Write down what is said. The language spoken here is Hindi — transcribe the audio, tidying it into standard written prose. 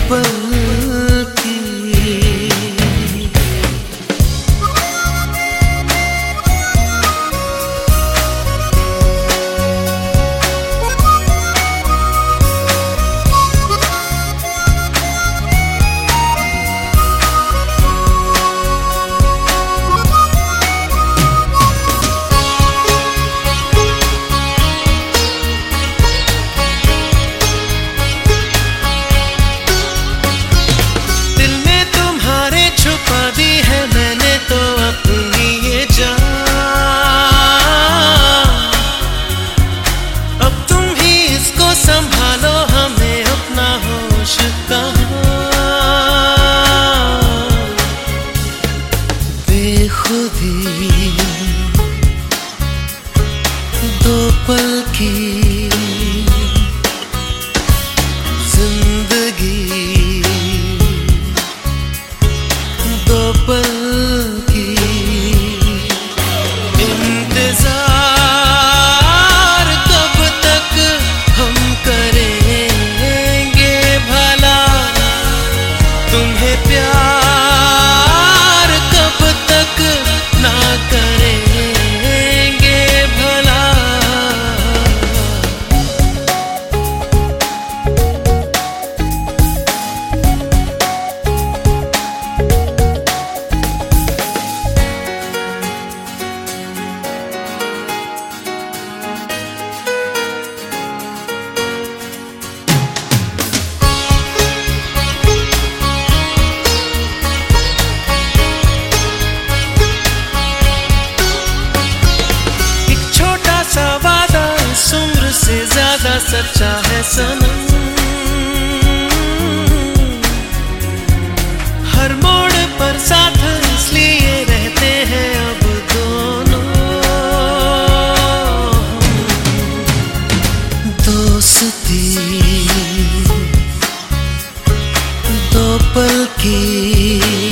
पल की। संभालो हमें अपना होश कहाँ, बेखुदी दो पल की जिंदगी, दो पल की इंतजार कब तक हम करेंगे भला, तुम्हें प्यार कब तक ना करेंगे भला। से ज्यादा सच्चा है सनम, हर मोड़ पर साथ इसलिए रहते हैं अब दोनों। दोस्ती दो पल की